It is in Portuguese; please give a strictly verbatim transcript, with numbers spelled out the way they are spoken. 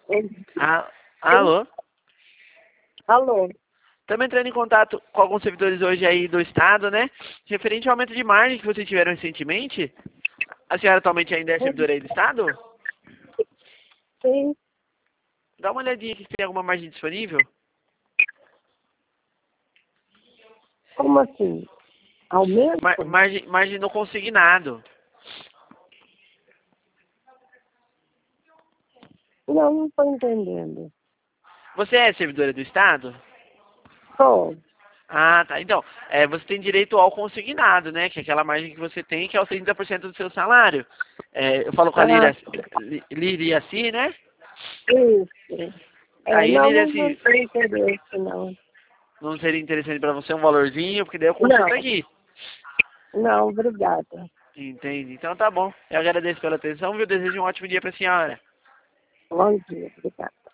Ah, alô? Alô? Estamos entrando em contato com alguns servidores hoje aí do estado, né? Referente ao aumento de margem que vocês tiveram recentemente. A senhora atualmente ainda é servidora aí do estado? Sim. Dá uma olhadinha aqui se tem alguma margem disponível. Como assim? Aumento? Mar margem, margem no consignado. Não, não estou entendendo. Você é servidora do estado? Sou. Ah, tá. Então, é, você tem direito ao consignado, né? Que é aquela margem que você tem, que é os trinta por cento do seu salário. É, eu falo com a Ah, Lira, Liriaci, né? isso. É, Aí, não, não, não Liriaci, tem interesse, não. não seria interessante para você um valorzinho, porque daí eu Não, consulto aqui. não, obrigada. Entende? Então tá bom. Eu agradeço pela atenção, viu? Desejo um ótimo dia para a senhora. Bom dia, obrigada.